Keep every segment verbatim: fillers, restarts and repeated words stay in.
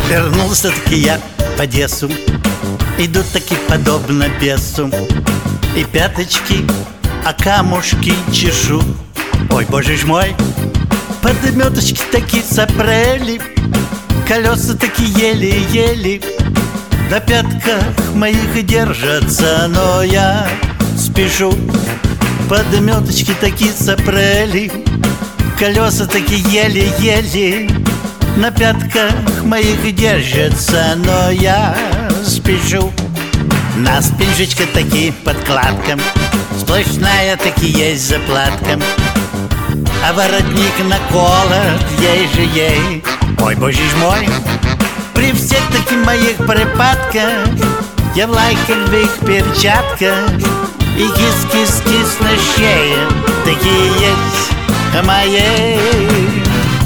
Вернулся-таки я в Одессу, иду таки подобно бесу, и пяточки, а камушки чешу. Ой, боже ж мой, подметочки такие сопрели, колеса такие еле-еле на пятках моих держатся, но я спешу. Подметочки такие сопрели, колеса такие еле-еле на пятках моих держатся, но я спешу. На спинжечке такие подкладка, сплошная таки есть заплатка, а воротник на колот, ей же ей. Ой, боже ж мой, при всех таких моих припадках я в лайковых перчатках, и кис-кис-кис на шее такие есть моей.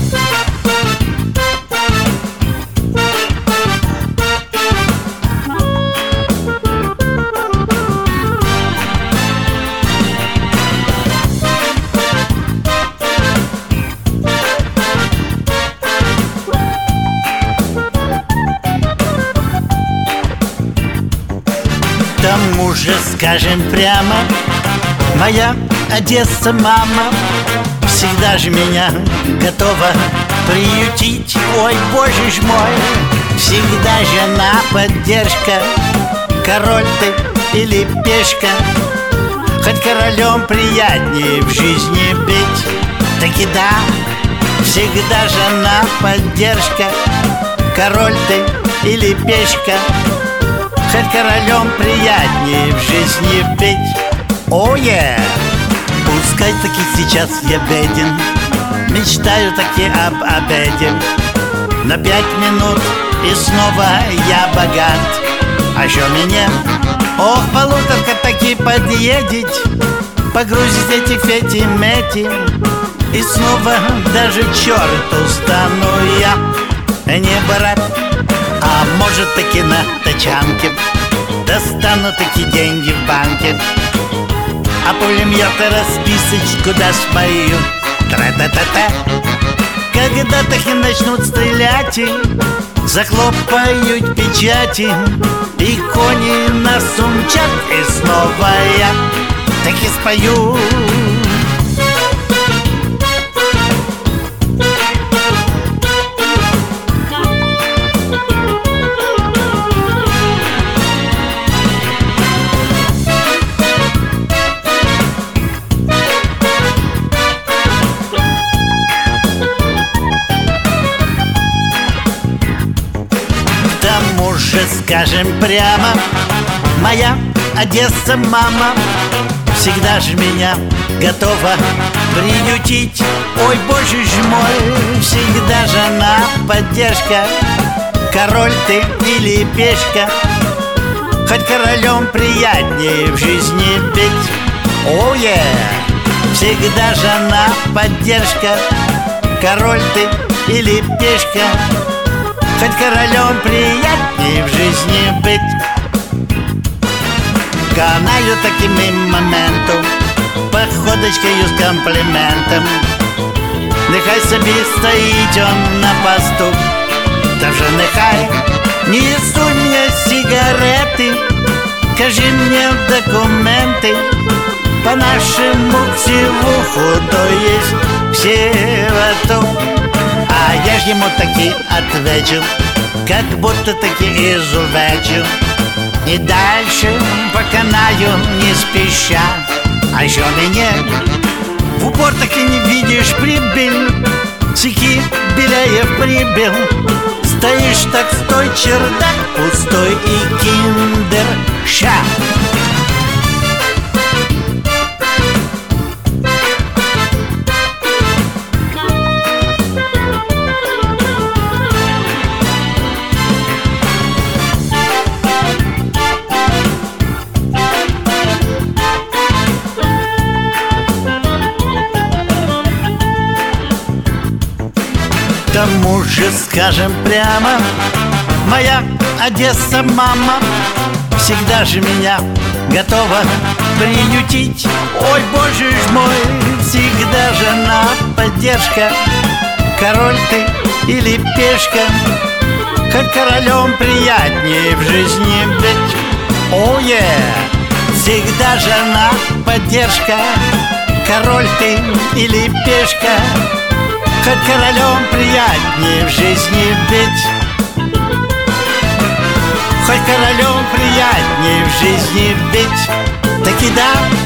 К тому же, скажем прямо, моя Одесса мама всегда же меня готова приютить. Ой, боже ж мой, всегда же она поддержка, король ты или пешка, хоть королем приятнее в жизни быть. Таки да, всегда же она поддержка, король ты или пешка, хоть королем приятнее в жизни быть. О, oh, yeah! Пускай таки сейчас я беден, мечтаю таки об обеде, на пять минут и снова я богат. А что меня? Ох, полуторка таки подъедет, погрузить эти фети-мети, и снова даже черту стану я не брат. А может таки на тачанке достану таки деньги в банке, а пулемета расписочку дашь мою, тра-та-та-та. Когда таки начнут стрелять, захлопают печати, и кони нас умчат, и снова я таки спою. Уже скажем прямо, моя Одесса мама всегда же меня готова приютить. Ой, боже ж мой, всегда же она поддержка, король ты или пешка, хоть королем приятнее в жизни быть. О, oh, yeah! Всегда же она поддержка, король ты или пешка, хоть королем приятнее в жизни быть. Канаю таким моментом, походочкою з компліментом, нехай собі стоїть он на посту, та вже нехай несуть мне сигареты, кажи мне документы по нашему ксивуху, то есть Севату. А я ж ему таки отвечу, как будто таки изувечу, и дальше по канаю не спеша. А еще меня в упор таки не видишь, прибыл, Цики Беляев прибыл. Стоишь так, стой, чердак пустой и киндер-ша. К тому же, скажем прямо, моя Одесса мама всегда же меня готова приютить. Ой, боже ж мой, всегда же она поддержка, король ты или пешка, Хоть королем приятнее в жизни быть. О, е! Всегда жена поддержка, король ты или пешка. Хоть королем приятнее в жизни быть. Хоть королем приятнее в жизни быть. Таки да,